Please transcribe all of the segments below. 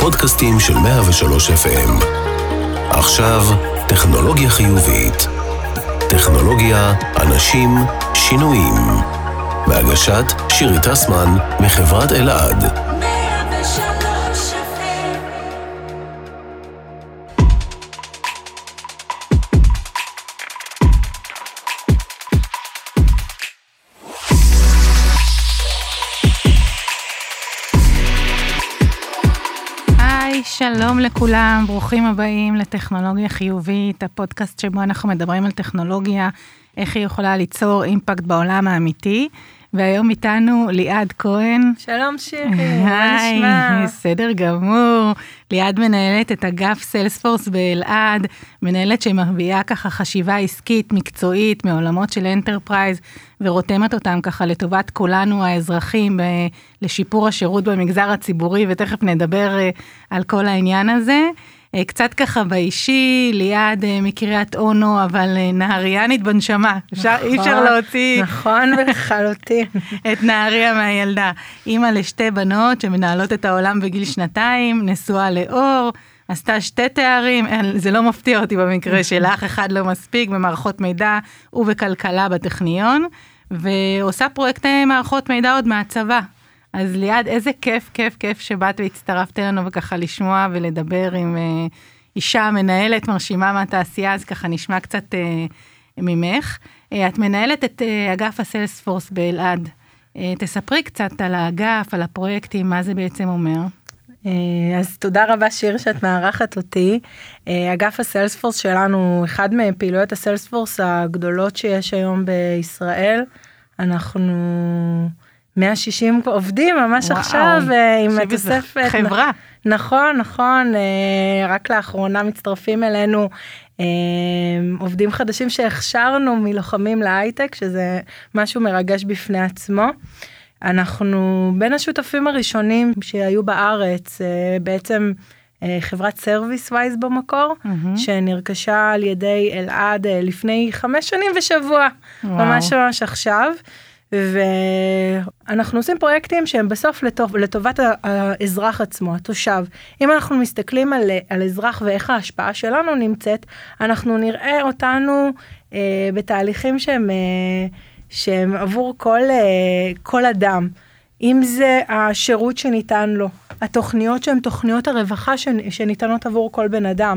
הפודקאסטים של 103 FM. עכשיו, טכנולוגיה חיובית. טכנולוגיה, אנשים, שינויים. בהגשת שירי טסמן מחברת אלעד. 103 FM. שלום לכולם, ברוכים הבאים לטכנולוגיה חיובית, הפודקאסט שבו אנחנו מדברים על טכנולוגיה, איך היא יכולה ליצור אימפקט בעולם האמיתי, והיום איתנו ליעד כהן. שלום שירי, מה נשמע? בסדר גמור. ליעד מנהלת את אגף סיילספורס באלעד, מנהלת שמביאה ככה חשיבה עסקית, מקצועית, מעולמות של אנטרפרייז, ורותמת אותם ככה לטובת כולנו האזרחים, לשיפור השירות במגזר הציבורי, ותכף נדבר על כל העניין הזה. קצת ככה באישי, ליעד מקריית אונו, אבל נהריינית בנשמה. אי אפשר להוציא. נכון וחלוטין. את נהריה מהילדה. אימא לשתי בנות שמנהלות את העולם בגיל 2, נשואה לאור, עשתה 2 תארים, זה לא מפתיע אותי במקרה שלך, אחד לא מספיק, במערכות מידע ובכלכלה בטכניון, ועושה פרויקטי מערכות מידע עוד מהצבא. אז ליעד, איזה כיף שבאת והצטרפת לנו וככה לשמוע ולדבר עם אישה מנהלת מרשימה מהתעשייה, אז ככה נשמע קצת ממך. את מנהלת את אגף הסיילספורס באלעד. תספרי קצת על האגף, על הפרויקטים, מה זה בעצם אומר? אז תודה רבה שיר שאת מארחת אותי. אגף הסיילספורס שלנו, אחד מפעילויות הסיילספורס הגדולות שיש היום בישראל. אנחנו 160 עובדים ממש עכשיו עם תוספת. חברה. נכון. רק לאחרונה מצטרפים אלינו עובדים חדשים שהכשרנו מלוחמים להייטק, שזה משהו מרגש בפני עצמו. אנחנו בין השותפים הראשונים שהיו בארץ, בעצם חברת סרוויס ווייז במקור, שנרכשה על ידי אלעד לפני 5 שנים ושבוע, ממש עכשיו. ואנחנו עושים פרויקטים שהם בסוף לטובת האזרח עצמו, התושב. אם אנחנו מסתכלים על אזרח ואיך ההשפעה שלנו נמצאת, אנחנו נראה אותנו בתהליכים שהם עבור כל אדם. אם זה השירות שניתן לו, התוכניות שהן תוכניות הרווחה שניתנות עבור כל בן אדם,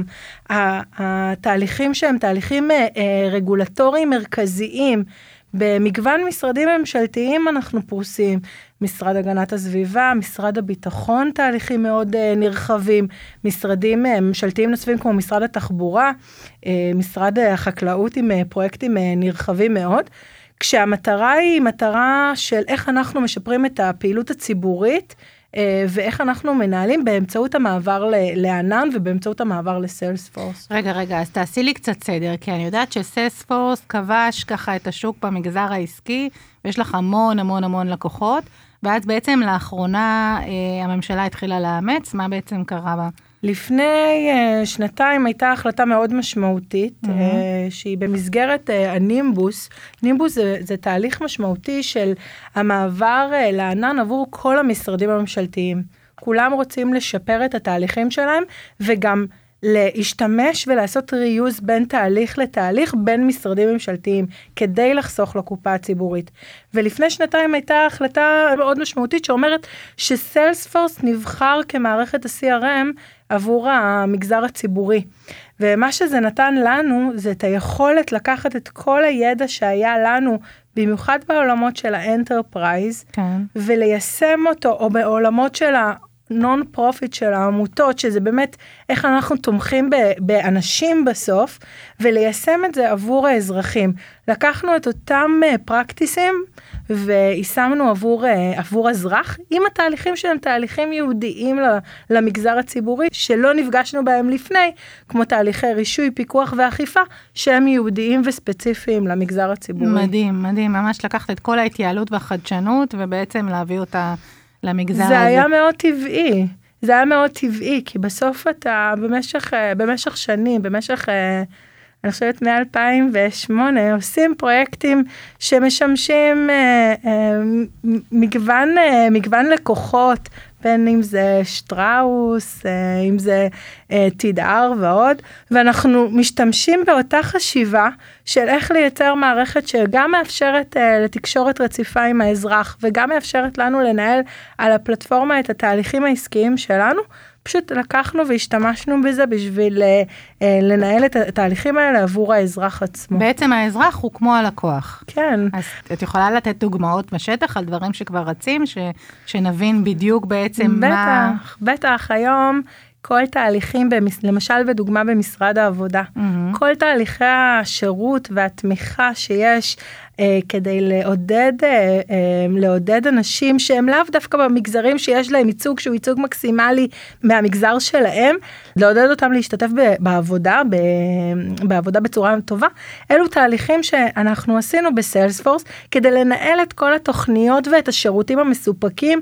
התהליכים שהם תהליכים רגולטוריים מרכזיים, במגוון משרדים ממשלתיים אנחנו פרוסים, משרד הגנת הסביבה, משרד הביטחון, תהליכים מאוד נרחבים, משרדים ממשלתיים נוספים כמו משרד התחבורה, משרד החקלאות עם פרויקטים נרחבים מאוד, כשהמטרה היא מטרה של איך אנחנו משפרים את הפעילות הציבורית, ואיך אנחנו מנהלים באמצעות המעבר לענן ובאמצעות המעבר לסיילספורס. רגע, אז תעשי לי קצת סדר, כי אני יודעת שסיילספורס כבש ככה את השוק במגזר העסקי, ויש לך המון לקוחות, ואז בעצם לאחרונה הממשלה התחילה לאמץ, מה בעצם קרה בה? לפני 2 הייתה החלטה מאוד משמעותית, שהיא במסגרת הנימבוס. נימבוס זה תהליך משמעותי של המעבר לענן עבור כל המשרדים הממשלתיים. כולם רוצים לשפר את התהליכים שלהם, וגם להשתמש ולעשות ריוז בין תהליך לתהליך, בין משרדים ממשלתיים, כדי לחסוך לקופה הציבורית. ולפני 2 הייתה החלטה מאוד משמעותית, שאומרת שסיילספורס נבחר כמערכת ה-CRM, עבור המגזר הציבורי. ומה שזה נתן לנו, זה את היכולת לקחת את כל הידע שהיה לנו, במיוחד בעולמות של האנטרפרייז, וליישם אותו, או בעולמות של נון פרופיט של העמותות, שזה באמת איך אנחנו תומכים באנשים בסוף, וליישם את זה עבור האזרחים. לקחנו את אותם פרקטיסים, ויישמנו עבור אזרח, עם התהליכים שהם תהליכים יהודיים למגזר הציבורי, שלא נפגשנו בהם לפני, כמו תהליכי רישוי, פיקוח ואכיפה, שהם יהודיים וספציפיים למגזר הציבורי. מדהים, ממש לקחת את כל ההתייעלות והחדשנות, ובעצם להביא אותה למגזר הזה. זה היה מאוד טבעי. זה היה מאוד טבעי, כי בסוף אתה במשך שנים, אני חושבת מ-2008, עושים פרויקטים שמשמשים מגוון לקוחות, בין אם זה שטראוס, אם זה תדער ועוד, ואנחנו משתמשים באותה חשיבה של איך לייצר מערכת שגם מאפשרת לתקשורת רציפה עם האזרח, וגם מאפשרת לנו לנהל על הפלטפורמה את התהליכים העסקיים שלנו, פשוט לקחנו והשתמשנו בזה בשביל לנהל את התהליכים האלה עבור האזרח עצמו. בעצם האזרח הוא כמו הלקוח. כן. אז את יכולה לתת דוגמאות בשטח על דברים שכבר רצים, שנבין בדיוק בעצם מה... בטח, היום כל תהליכים, למשל בדוגמה במשרד העבודה, כל תהליכי השירות והתמיכה שיש כדי לעודד אנשים שהם לאו דווקא במגזרים שיש להם ייצוג שהוא ייצוג מקסימלי מהמגזר שלהם, לעודד אותם להשתתף בעבודה בצורה טובה. אלו תהליכים שאנחנו עשינו בסיילספורס כדי לנהל את כל התוכניות ואת השירותים המסופקים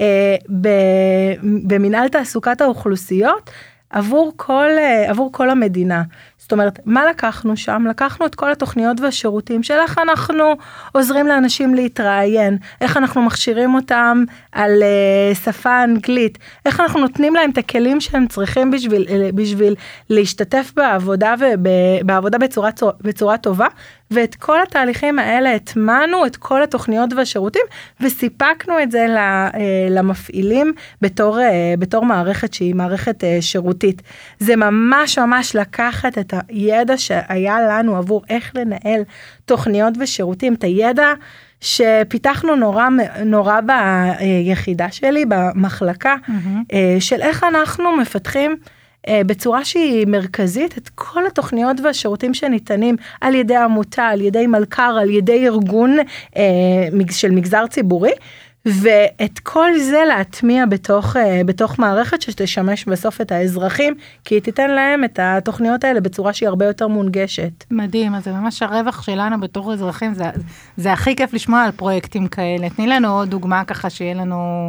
במנהל תעסוקת האוכלוסיות עבור כל המדינה. זאת אומרת, מה לקחנו שם? לקחנו את כל התוכניות והשירותים של איך אנחנו עוזרים לאנשים להתראיין, איך אנחנו מכשירים אותם על שפה אנגלית, איך אנחנו נותנים להם את הכלים שהם צריכים בשביל להשתתף בעבודה בצורה טובה, ואת כל התהליכים האלה התמנו את כל התוכניות והשירותים, וסיפקנו את זה למפעילים בתור מערכת שהיא מערכת שירותית. זה ממש לקחת את הידע שהיה לנו עבור איך לנהל תוכניות ושירותים, את הידע שפיתחנו נורא ביחידה שלי, במחלקה, של איך אנחנו מפתחים בצורה שהיא מרכזית את כל התוכניות והשירותים שניתנים על ידי עמותה, על ידי מלכ"ר, על ידי ארגון של מגזר ציבורי, ואת כל זה להטמיע בתוך מערכת שתשמש בסוף את האזרחים, כי היא תיתן להם את התוכניות האלה בצורה שהיא הרבה יותר מונגשת. מדהים, אז זה ממש הרווח שלנו בתור אזרחים, זה הכי כיף לשמוע על פרויקטים כאלה. תני לנו עוד דוגמה ככה שיהיה לנו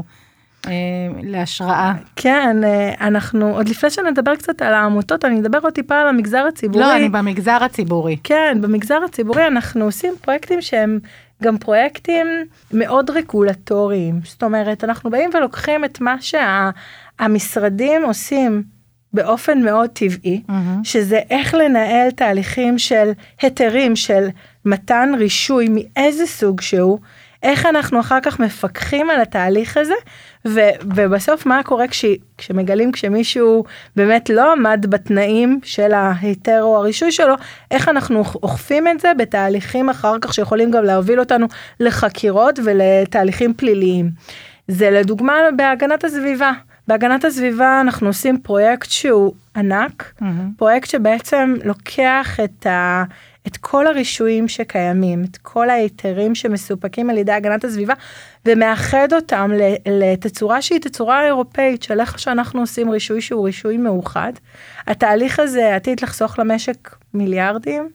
להשראה. כן, אנחנו, עוד לפני שנדבר קצת על העמותות, אני אדבר עוד טיפה על המגזר הציבורי. לא, אני במגזר הציבורי. כן, במגזר הציבורי אנחנו עושים פרויקטים שהם גם פרויקטים מאוד רגולטוריים. זאת אומרת, אנחנו באים ולוקחים את מה שהמשרדים עושים באופן מאוד טבעי, שזה איך לנהל תהליכים של היתרים, של מתן רישוי מאיזה סוג שהוא, איך אנחנו אחר כך מפקחים על התהליך הזה, ובסוף מה קורה כשמגלים כשמישהו באמת לא עמד בתנאים של ההיתר או הרישוי שלו, איך אנחנו אוכפים את זה בתהליכים אחר כך שיכולים גם להוביל אותנו לחקירות ולתהליכים פליליים. זה לדוגמה בהגנת הסביבה. בהגנת הסביבה אנחנו עושים פרויקט שהוא ענק, פרויקט שבעצם לוקח את כל הרישויים שקיימים, את כל ההיתרים שמסופקים על ידי הגנת הסביבה, ומאחד אותם לתצורה שהיא תצורה אירופאית, של איך שאנחנו עושים רישוי שהוא רישוי מאוחד. התהליך הזה עתיד לחסוך למשק מיליארדים,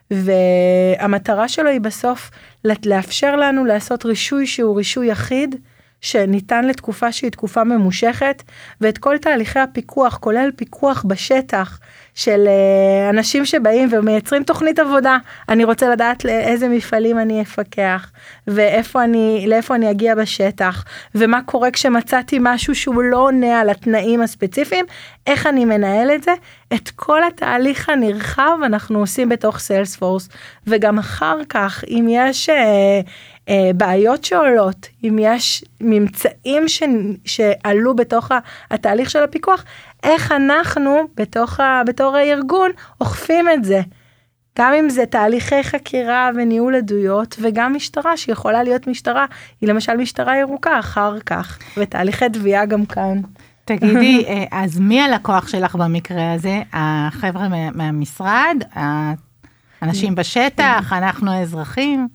והמטרה שלו היא בסוף לאפשר לנו לעשות רישוי שהוא רישוי יחיד, שניתן לתקופה שהיא תקופה ממושכת, ואת כל תהליכי הפיקוח, כולל פיקוח בשטח, של אנשים שבאים ומייצרים תוכנית עבודה. אני רוצה לדעת לאיזה מפעלים אני אפקח, לאיפה אני אגיע בשטח, ומה קורה כשמצאתי משהו שהוא לא עונה על התנאים הספציפיים, איך אני מנהל את זה. את כל התהליך הנרחב אנחנו עושים בתוך סיילספורס, וגם אחר כך, אם יש בעיות שעולות, אם יש ממצאים שעלו בתוך התהליך של הפיקוח, איך אנחנו בתור הארגון אוכפים את זה. גם אם זה תהליכי חקירה וניהול עדויות, וגם משטרה שיכולה להיות משטרה, היא למשל משטרה ירוקה אחר כך, ותהליכי תביעה גם כאן. תגידי, אז מי הלקוח שלך במקרה הזה? החבר'ה מהמשרד? אנשים בשטח, אנחנו האזרחים?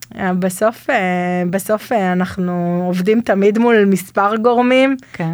בסוף אנחנו עובדים תמיד מול מספר גורמים, כן.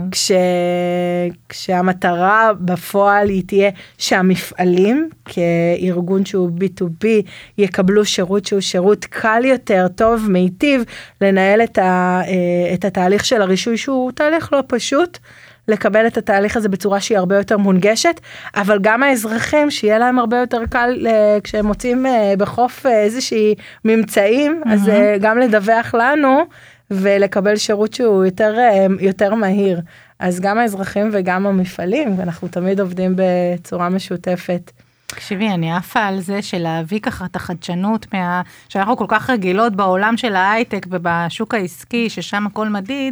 כשהמטרה בפועל היא תהיה שהמפעלים, כארגון שהוא B2B, יקבלו שירות שהוא שירות קל יותר, טוב, מיטיב, לנהל את התהליך של הרישוי, שהוא תהליך לא פשוט, לקבל את התהליך הזה בצורה שהיא הרבה יותר מונגשת, אבל גם האזרחים שיהיה להם הרבה יותר קל כשהם מוצאים בחוף איזושהי ממצאים, אז גם לדווח לנו ולקבל שירות שהוא יותר מהיר. אז גם האזרחים וגם המפעלים, ואנחנו תמיד עובדים בצורה משותפת. תקשיבי, אני עפה על זה של להביא ככה את החדשנות שאנחנו כל כך רגילות בעולם של ההייטק ובשוק העסקי, ששם הכל מדיד,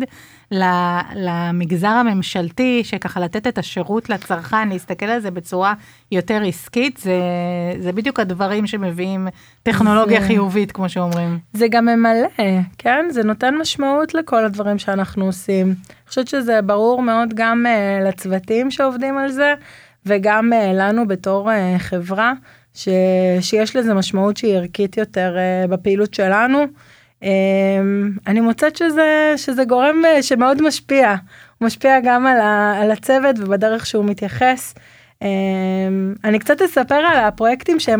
למגזר הממשלתי, שככה לתת את השירות לצרכן, להסתכל על זה בצורה יותר עסקית, זה בדיוק הדברים שמביאים טכנולוגיה חיובית, כמו שאומרים. זה גם ממלא, כן? זה נותן משמעות לכל הדברים שאנחנו עושים. אני חושבת שזה ברור מאוד גם לצוותים שעובדים על זה, וגם לנו בתור חברה, שיש לזה משמעות שהיא ערכית יותר בפעילות שלנו. אני מוצאת שזה גורם שמאוד משפיע. הוא משפיע גם על הצוות ובדרך שהוא מתייחס. אני קצת אספר על הפרויקטים שהם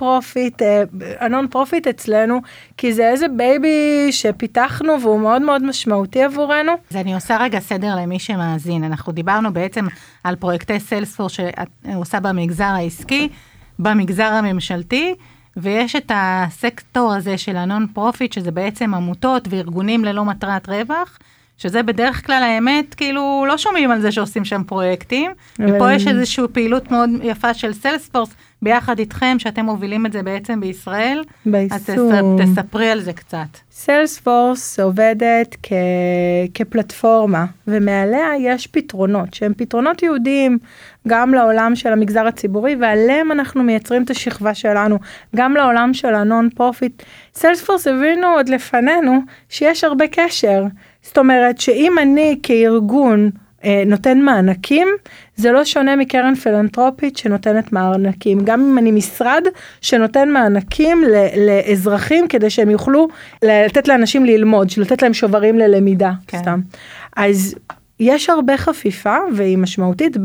הנון פרופיט אצלנו, כי זה איזה בייבי שפיתחנו והוא מאוד מאוד משמעותי עבורנו. אז אני עושה רגע סדר למי שמאזין. אנחנו דיברנו בעצם על פרויקטי סיילספורס שעושה במגזר העסקי, במגזר הממשלתי, ויש את הסקטור הזה של הנון פרופיט, שזה בעצם עמותות וארגונים ללא מטרת רווח, שזה בדרך כלל האמת, כאילו לא שומעים על זה שעושים שם פרויקטים, ופה יש איזושהי פעילות מאוד יפה של סיילספורס, ביחד איתכם, שאתם מובילים את זה בעצם בישראל, ביישום. אז תספרי על זה קצת. סיילספורס עובדת כפלטפורמה, ומעליה יש פתרונות, שהם פתרונות יהודיים, גם לעולם של המגזר הציבורי, ועליהם אנחנו מייצרים את השכבה שלנו, גם לעולם של הנון פרופיט. סיילספורס הבינו עוד לפנינו, שיש הרבה קשר, זאת אומרת שאם אני כארגון נותן מענקים, זה לא שונה מקרן פילנתרופית שנותנת מענקים. גם אם אני משרד שנותן מענקים לאזרחים, כדי שהם יוכלו לתת לאנשים ללמוד, לתת להם שוברים ללמידה, כן. סתם. אז יש הרבה חפיפה, והיא משמעותית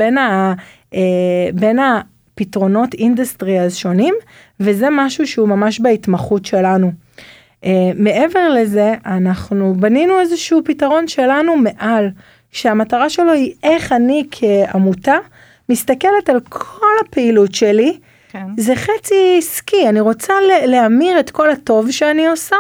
בין הפתרונות אינדסטרי שונים, וזה משהו שהוא ממש בהתמחות שלנו. מעבר לזה, אנחנו בנינו איזשהו פתרון שלנו מעל, שהמטרה שלו היא איך אני כעמותה מסתכלת על כל הפעילות שלי, כן. זה חצי עסקי, אני רוצה להמיר את כל הטוב שאני עושה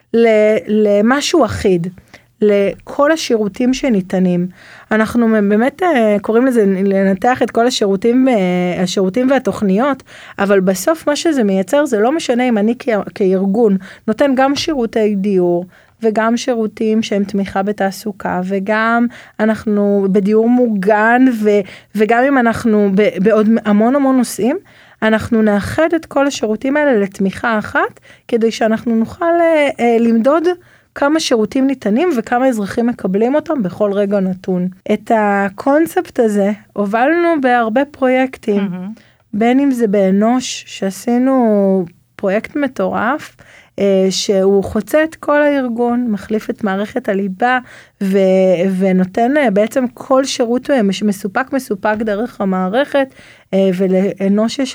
למשהו אחיד, לכל השירותים שניתנים. אנחנו באמת קוראים לזה לנתח את כל השירותים והתוכניות, אבל בסוף מה שזה מייצר זה לא משנה אם אני כארגון נותן גם שירותי דיור, וגם שירותים שהם תמיכה בתעסוקה, וגם אנחנו בדיור מוגן, וגם אם אנחנו בעוד המון נושאים, אנחנו נאחד את כל השירותים האלה לתמיכה אחת, כדי שאנחנו נוכל למדוד כמה שירותים ניתנים, וכמה אזרחים מקבלים אותם בכל רגע נתון. את הקונספט הזה הובלנו בהרבה פרויקטים, בין אם זה באנוש, שעשינו פרויקט מטורף, שהוא חוצה את כל הארגון, מחליף את מערכת הליבה, ונותן בעצם כל שירות מסופק דרך המערכת, ולאנוש יש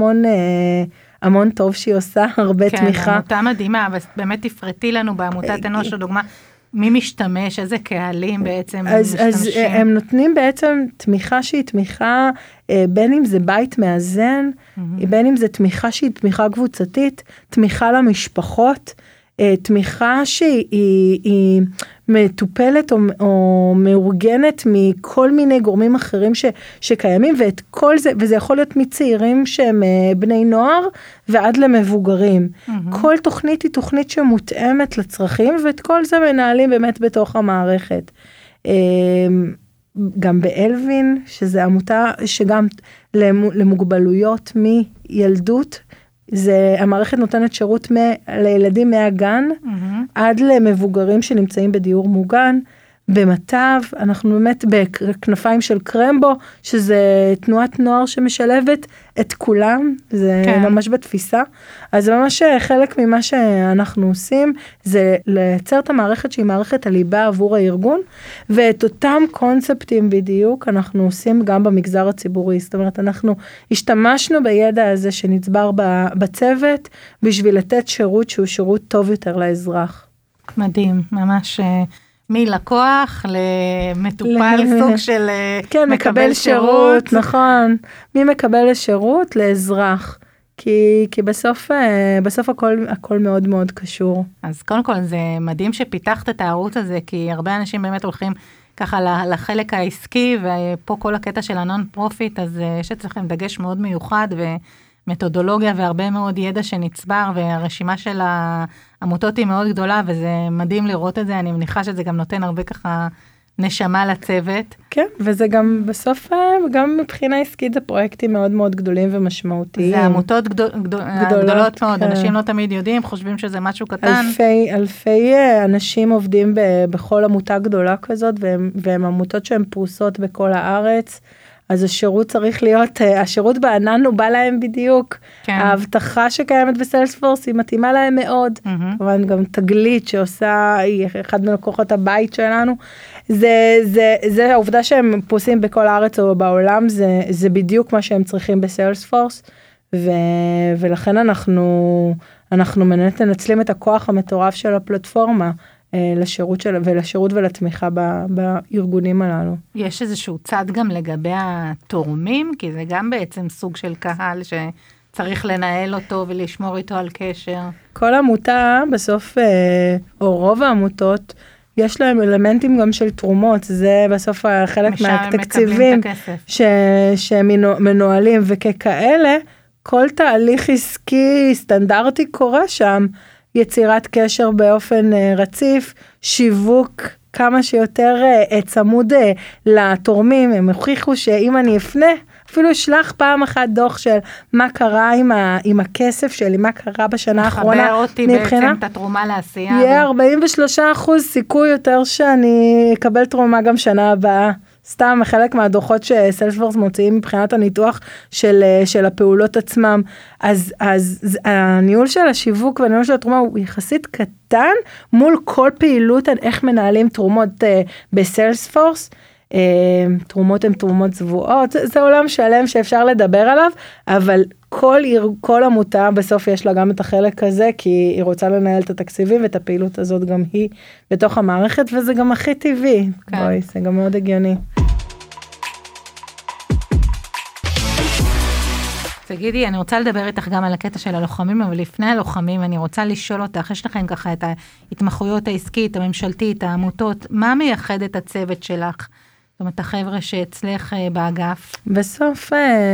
המון טוב שהיא עושה, הרבה תמיכה. כן, עמותה מדהימה, אבל באמת תפרטי לנו בעמותת אנוש, לדוגמה, מי משתמש, איזה קהלים בעצם משתמשים? אז הם נותנים בעצם תמיכה שהיא תמיכה, בין אם זה בית מאזן, בין אם זה תמיכה שהיא תמיכה קבוצתית, תמיכה למשפחות, תמיכה שהיא מטופלת או מאורגנת מכל מיני גורמים אחרים שקיימים, ואת כל זה, וזה יכול להיות מצעירים שהם בני נוער ועד למבוגרים. כל תוכנית היא תוכנית שמותאמת לצרכים, ואת כל זה מנהלים באמת בתוך המערכת. גם באלווין, שזה עמותה שגם למוגבלויות מילדות, המערכת נותנת שירות לילדים מהגן, עד למבוגרים שנמצאים בדיור מוגן, במטב, אנחנו באמת בכנפיים של קרמבו, שזה תנועת נוער שמשלבת את כולם, זה ממש בתפיסה, אז זה ממש חלק ממה שאנחנו עושים, זה לייצר את המערכת שהיא מערכת הליבה עבור הארגון, ואת אותם קונספטים בדיוק אנחנו עושים גם במגזר הציבורי, זאת אומרת אנחנו השתמשנו בידע הזה שנצבר בצוות, בשביל לתת שירות שהוא שירות טוב יותר לאזרח. מדהים, ממש מלקוח למטופל סוג של כן, מקבל שירות, נכון. מי מקבל שירות? לאזרח. כי בסוף הכל מאוד מאוד קשור. אז קודם כל זה מדהים שפיתחת את הערוץ הזה, כי הרבה אנשים באמת הולכים ככה לחלק העסקי, ופה כל הקטע של הנון פרופיט, אז יש אצלכם דגש מאוד מיוחד, ומתודולוגיה והרבה מאוד ידע שנצבר, והרשימה של העמותות היא מאוד גדולה, וזה מדהים לראות את זה, אני מניחה שזה גם נותן הרבה ככה נשמה לצוות. כן, וזה גם בסוף, גם מבחינה עסקית, זה פרויקטים מאוד מאוד גדולים ומשמעותיים. זה עמותות גדולות מאוד, אנשים לא תמיד יודעים, חושבים שזה משהו קטן. אלפי אנשים עובדים בכל עמותה גדולה כזאת, והם עמותות שהן פרוסות בכל הארץ, אז השירות צריך להיות, השירות בענן הוא בא להם בדיוק, ההבטחה שקיימת בסיילספורס היא מתאימה להם מאוד, כמובן גם תגלית שעושה, היא אחד מלקוחות הבית שלנו, זה העובדה שהם פרוסים בכל הארץ או בעולם, זה בדיוק מה שהם צריכים בסיילספורס, ולכן אנחנו מנצלים את הכוח המטורף של הפלטפורמה, לשירות ולתמיכה בארגונים הללו. יש איזשהו צד גם לגבי התורמים, כי זה גם בעצם סוג של קהל שצריך לנהל אותו ולשמור איתו על קשר. כל עמותה בסוף, או רוב העמותות, יש להם אלמנטים גם של תרומות, זה בסוף חלק מהתקציבים שמנוהלים, וככאלה, כל תהליך עסקי סטנדרטי קורה שם, יצירת קשר באופן רציף, שיווק כמה שיותר צמוד לתורמים, הם הוכיחו שאם אני אפנה, אפילו אשלח פעם אחת דוח של מה קרה עם הכסף שלי, מה קרה בשנה האחרונה. מחבר אותי בעצם את התרומה לעשייה. יהיה 43% סיכוי יותר שאני אקבל תרומה גם שנה הבאה. סתם חלק מהדוחות שסיילספורס מוציאים מבחינת הניתוח של הפעולות עצמם, אז הניהול של השיווק והניהול של התרומה הוא יחסית קטן, מול כל פעילות על איך מנהלים תרומות בסיילספורס, תרומות הן תרומות צבועות, זה עולם שלם שאפשר לדבר עליו, אבל כל עמותה בסוף יש לה גם את החלק הזה, כי היא רוצה לנהל את התקציבים, ואת הפעילות הזאת גם היא בתוך המערכת, וזה גם הכי טבעי, בואי, זה גם מאוד הגיוני. תגידי, אני רוצה לדבר איתך גם על הקטע של הלוחמים, אבל לפני הלוחמים אני רוצה לשאול אותך, יש לכם ככה את ההתמחויות העסקית, הממשלתית, העמותות, מה מייחד את הצוות שלך? זאת אומרת, החבר'ה שאצלך באגף? בסוף,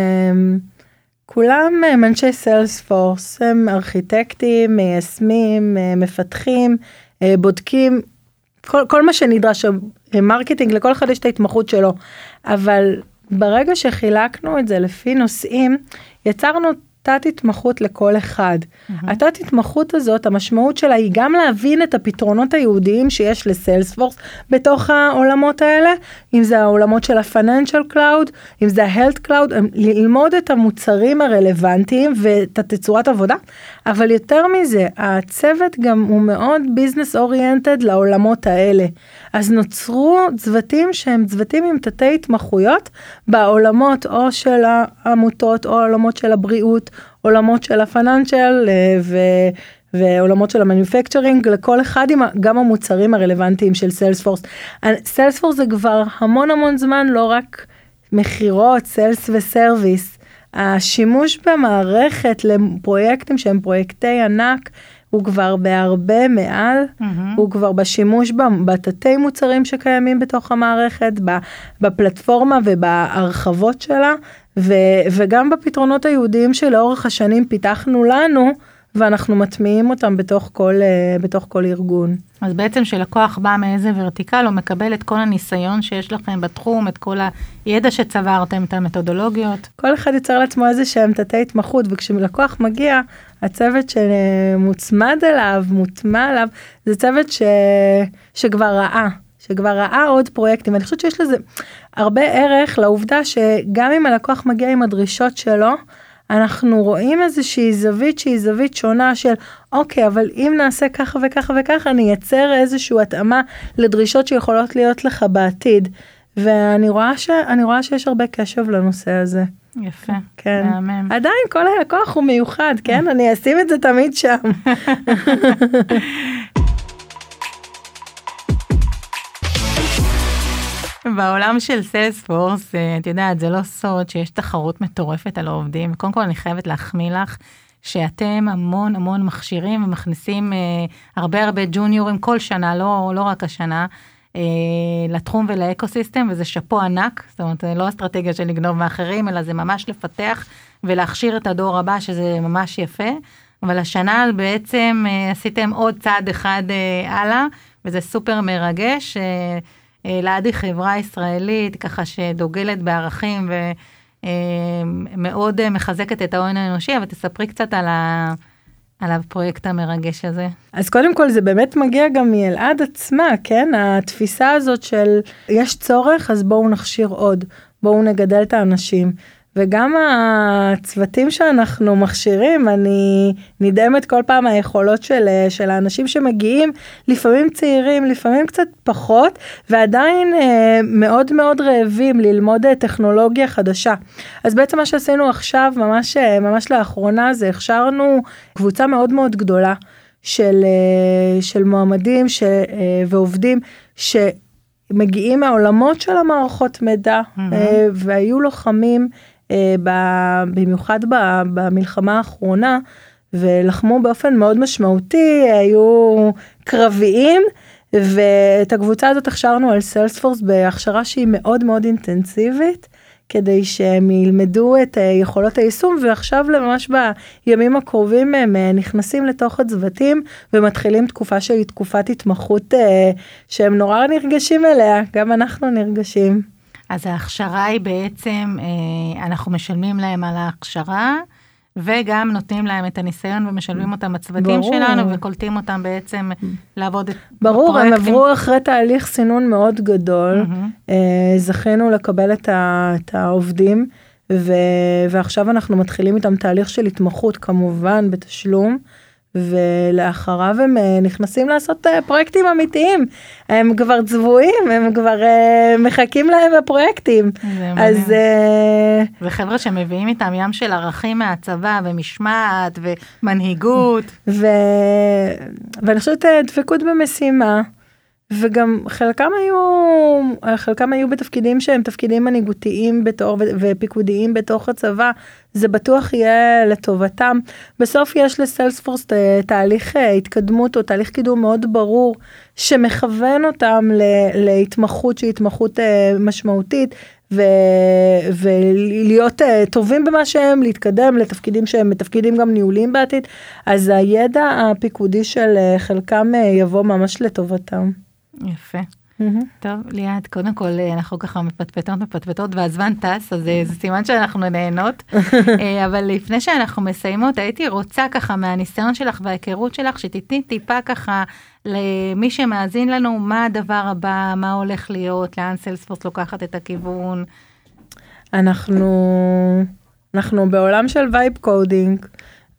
כולם אנשי סיילספורס, הם ארכיטקטים, מיישמים, מפתחים, בודקים, כל מה שנדרש, מרקטינג, לכל אחד יש את ההתמחות שלו, אבל ברגע שחילקנו את זה לפי נושאים, יצרנו תת התמחות לכל אחד. התת התמחות הזאת, המשמעות שלה היא גם להבין את הפתרונות היהודיים שיש לסיילספורס בתוך העולמות האלה, אם זה העולמות של ה-Financial Cloud, אם זה ה-Health Cloud, ללמוד את המוצרים הרלוונטיים ואת התצורת עבודה, אבל יותר מזה, הצוות גם הוא מאוד business oriented לעולמות האלה. אז נוצרו צוותים שהם צוותים עם תתי התמחויות בעולמות או של העמותות או העולמות של הבריאות, עולמות של הפיננשל ועולמות של המניפקצ'רינג, לכל אחד עם גם המוצרים הרלוונטיים של סיילספורס. סיילספורס זה כבר המון זמן, לא רק מחירות, סיילס וסרוויס. השימוש במערכת לפרויקטים שהם פרויקטי ענק, הוא כבר בהרבה מעל, הוא כבר בשימוש בתתי מוצרים שקיימים בתוך המערכת, בפלטפורמה ובהרחבות שלה, וגם בפתרונות היהודיים שלאורך השנים פיתחנו לנו, ואנחנו מטמיעים אותם בתוך כל ארגון. אז בעצם שלקוח בא מאיזה ורטיקל, הוא מקבל את כל הניסיון שיש לכם בתחום, את כל הידע שצברתם, את המתודולוגיות. כל אחד יוצר לעצמו איזה שהם תתי התמחות, וכשלקוח מגיע, הצוות שמוצמד אליו, מוטמע עליו, זה צוות שכבר ראה עוד פרויקטים. אני חושבת שיש לזה הרבה ערך לעובדה שגם אם הלקוח מגיע עם הדרישות שלו, אנחנו רואים איזושהי זווית שהיא זווית שונה של, אוקיי, אבל אם נעשה ככה וככה וככה, אני אייצר איזושהי התאמה לדרישות שיכולות להיות לך בעתיד. ואני רואה שיש הרבה קשב לנושא הזה. יפה, כן. מהמם. עדיין כל הלקוח הוא מיוחד, כן? אני אשים את זה תמיד שם. בעולם של סיילספורס, את יודעת, זה לא סוד שיש תחרות מטורפת על העובדים. קודם כל אני חייבת להחמיא לך, שאתם המון המון מכשירים ומכניסים הרבה ג'וניורים כל שנה, לא רק השנה, לתחום ולאקוסיסטם, וזה שפו ענק, זאת אומרת, זה לא אסטרטגיה של לגנוב מאחרים, אלא זה ממש לפתח ולהכשיר את הדור הבא, שזה ממש יפה, אבל השנה בעצם עשיתם עוד צעד אחד הלאה, וזה סופר מרגש, לעדי חברה ישראלית, ככה שדוגלת בערכים, ומאוד מחזקת את ההון האנושי, אבל תספרי קצת על הפרויקט המרגש הזה. אז קודם כל זה באמת מגיע גם מאלעד עצמה, כן? התפיסה הזאת של יש צורך, אז בואו נכשיר עוד, בואו נגדל את האנשים. וגם הצוותים שאנחנו מכשירים, אני נדהמת כל פעם היכולות של האנשים שמגיעים, לפעמים צעירים, לפעמים קצת פחות, ועדיין מאוד מאוד רעבים ללמוד טכנולוגיה חדשה. אז בעצם מה שעשינו עכשיו, ממש לאחרונה, זה הכשרנו קבוצה מאוד מאוד גדולה של מועמדים ועובדים שמגיעים מהעולמות של המערכות מידע, והיו לוחמים, במיוחד במלחמה האחרונה, ולחמו באופן מאוד משמעותי, היו קרביים, ואת הקבוצה הזאת הכשרנו על סיילספורס בהכשרה שהיא מאוד מאוד אינטנסיבית, כדי שהם ילמדו את יכולות היישום, ועכשיו ממש בימים הקרובים הם נכנסים לתוך הצוותים, ומתחילים תקופה שהיא תקופת התמחות, שהם נורא נרגשים אליה, גם אנחנו נרגשים. אז ההכשרה היא בעצם, אנחנו משלמים להם על ההכשרה, וגם נותנים להם את הניסיון ומשלמים אותם הצוותים שלנו, וקולטים אותם בעצם לעבוד את ברור, בפרויקטים. הם עברו אחרי תהליך סינון מאוד גדול, זכינו לקבל את העובדים, ועכשיו אנחנו מתחילים איתם תהליך של התמחות כמובן בתשלום, ולאחריו הם נכנסים לעשות פרויקטים אמיתיים, הם כבר צבועים, הם כבר מחכים להם בפרויקטים. אז זה חבר'ה שמביאים איתם ים של ערכים מהצבא, ומשמעת, ומנהיגות. ואני חושבת דבקות במשימה, וגם חלקם היו בתפקידים שהם תפקידים מנהיגותיים ופיקודיים בתוך הצבא, זה בטוח יהיה לטובתם. בסוף יש לסיילספורס תהליך התקדמות או תהליך קידום מאוד ברור, שמכוון אותם להתמחות שהיא התמחות משמעותית, ולהיות טובים במה שהם, להתקדם לתפקידים שהם תפקידים גם ניהוליים בעתיד, אז הידע הפיקודי של חלקם יבוא ממש לטובתם. יפה. טוב, ליאת, קודם כל אנחנו ככה מפטפטות והזמן טס, אז זה סימן שאנחנו נהנות, אבל לפני שאנחנו מסיימות, הייתי רוצה ככה מהניסיון שלך וההיכרות שלך, שתתני טיפה ככה למי שמאזין לנו, מה הדבר הבא, מה הולך להיות, לאן סיילספורס לוקחת את הכיוון. אנחנו בעולם של וייב קודינג,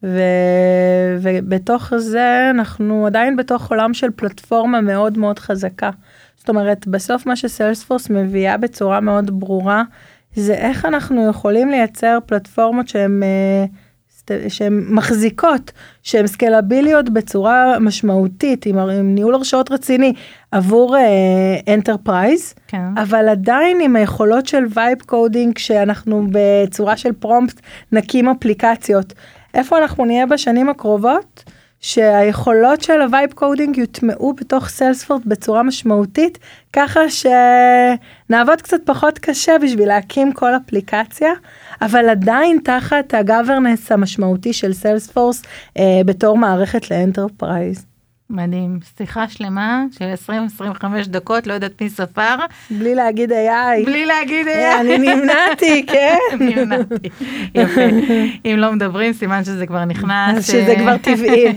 ובתוך זה אנחנו עדיין בתוך עולם של פלטפורמה מאוד מאוד חזקה. זאת אומרת, בסוף מה שסיילספורס מביאה בצורה מאוד ברורה, זה איך אנחנו יכולים לייצר פלטפורמות שהן מחזיקות, שהן סקלביליות בצורה משמעותית, עם ניהול הרשאות רציני עבור אנטרפרייז, כן. אבל עדיין עם היכולות של וייב קודינג, שאנחנו בצורה של פרומפט נקים אפליקציות. איפה אנחנו נהיה בשנים הקרובות? שהיכולות של הווייב קודינג יוטמעו בתוך סיילספורס בצורה משמעותית, ככה שנעבוד קצת פחות קשה בשביל להקים כל אפליקציה, אבל עדיין תחת הגוורנס המשמעותי של סיילספורס בתור מערכת לאנטרפרייז. מדהים, שיחה שלמה של 20-25 דקות, לא יודעת מי ספר. בלי להגיד AI. בלי להגיד AI. אני נמנעתי, כן. נמנעתי, יפה. אם לא מדברים, סימן שזה כבר נכנס. שזה כבר טבעי.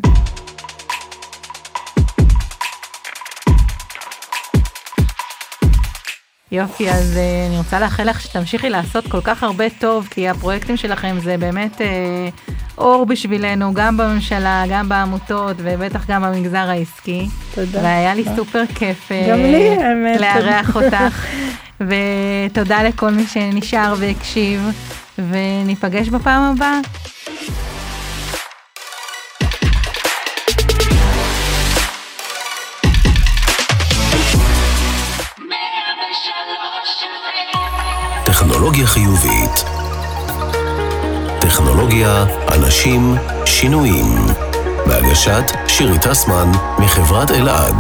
יופי, אז אני רוצה לאחל לך שתמשיכי לעשות כל כך הרבה טוב, כי הפרויקטים שלכם זה באמת אור בשבילנו, גם בממשלה, גם בעמותות, ובטח גם במגזר העסקי. תודה. והיה לי סופר כיף גם לי, האמת. לארח אותך, ותודה לכל מי שנשאר והקשיב, וניפגש בפעם הבאה. טכנולוגיה חיובית. טכנולוגיה, אנשים, שינויים. בהגשת שירי טסמן מחברת אלעד.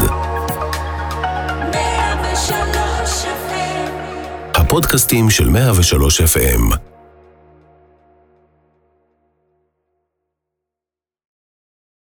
103 FM. הפודקאסטים של 103 FM.